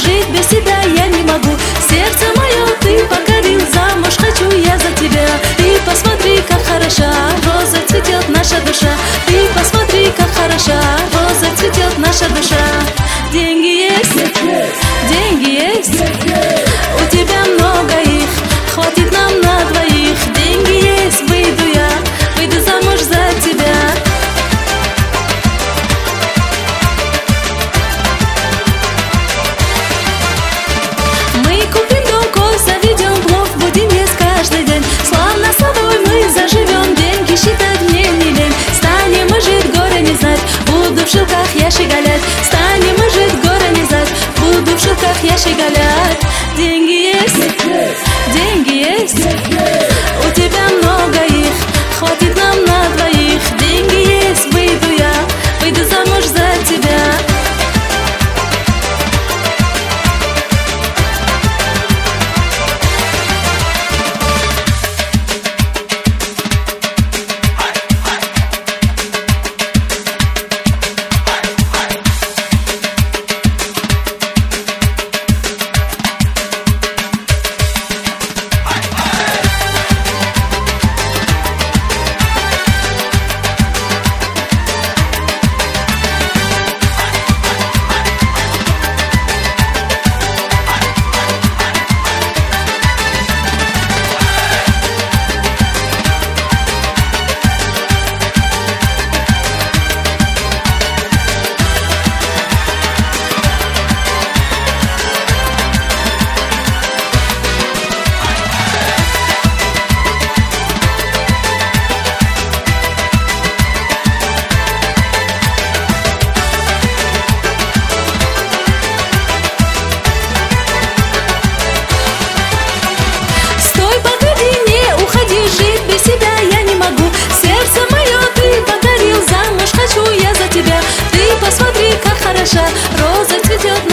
жить без тебя я не могу. Сердце мое ты покорил, замуж хочу я за тебя. И посмотри, как хороша, роза цветет наша душа. И посмотри, как хороша, роза цветет наша душа. Деньги есть, деньги есть, у тебя много их, хватит нам на двоих. Деньги есть, выйду замуж за тебя. Мы купим дом, кой, заведем блок, будем есть каждый день. Славно с тобой мы заживем, деньги считать мне не лень. Станем мы жить, горе не знать, буду в шелках я щеголять. Станем мы жить, горе не знать, буду в шелках я щеголять. Деньги есть, деньги есть, у тебя много их, хватит нам на двоих. Деньги есть, выйду замуж за тебя. Роза цветет